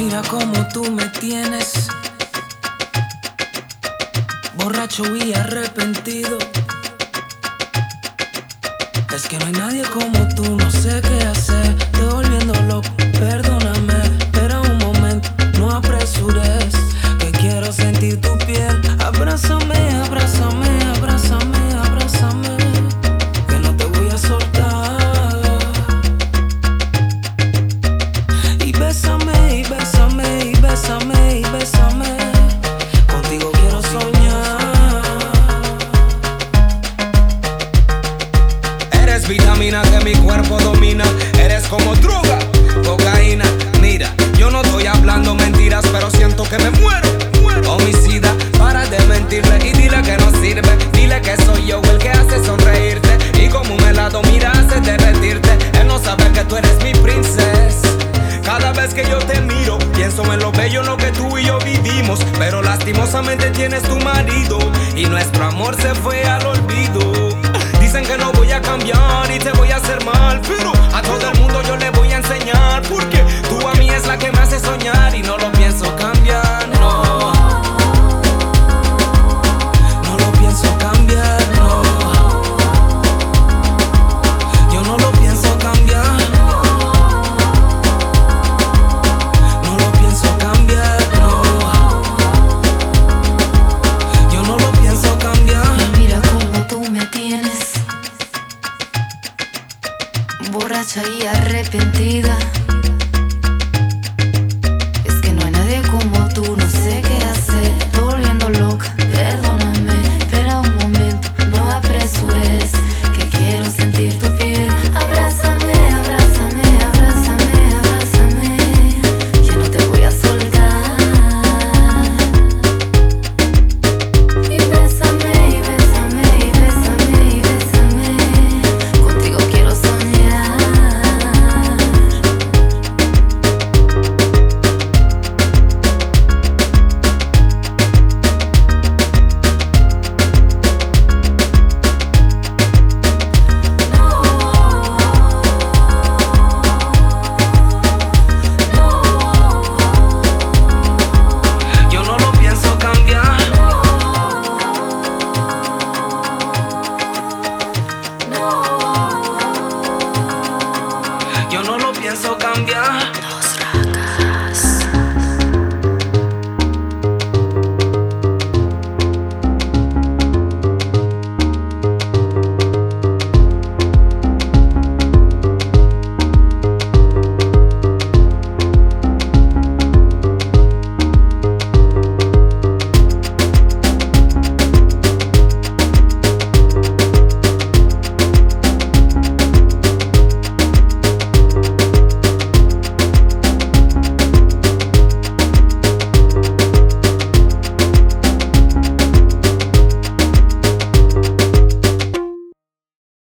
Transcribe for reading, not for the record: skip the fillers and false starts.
Mira cómo tú me tienes, borracho y arrepentido. Es que no hay nadie como tú, no sé qué hacer. Te volviendo loco, perdóname, espera un momento, no apresures, que quiero sentir tu piel. Abrázame, abrázame, abrázame, abrázame, que no te voy a soltar. Y bésame, y bésame, y bésame, y bésame, contigo quiero soñar. Eres vitamina que mi cuerpo domina. Eres como droga, cocaína. Mira, yo no estoy hablando mentiras, pero siento que me muero. Homicida, para de mentirle y dile que no sirve. Dile que soy yo el que hace sonreírte. Y como un helado mira hace derretirte. Él no sabe que tú eres mi princesa. Cada vez que yo te miro, pienso en lo bello, en lo que tú y yo vivimos. Pero lastimosamente tienes tu marido y nuestro amor se fue al olvido. Dicen que no voy a cambiar y te voy a hacer mal, pero a todo el mundo yo le voy a enseñar. Porque tú a mí es la que me hace soñar y no lo pienso cambiar, no. No lo pienso cambiar, no. Yo no lo pienso cambiar. No lo pienso cambiar, no. Yo no lo pienso cambiar. Mira cómo tú me tienes, borracha y arrepentida. Es que no hay nadie como tú, no sé qué hacer. Estoy volviendo loca, perdóname, espera un momento, no apresures, que quiero sentir tu piel. Abrázame, abrázame, abrázame, abrázame, que no te voy a soltar. Y bésame, y bésame, y bésame, y bésame, contigo quiero soñar. Yo no lo pienso cambiar. Yo no lo pienso cambiar.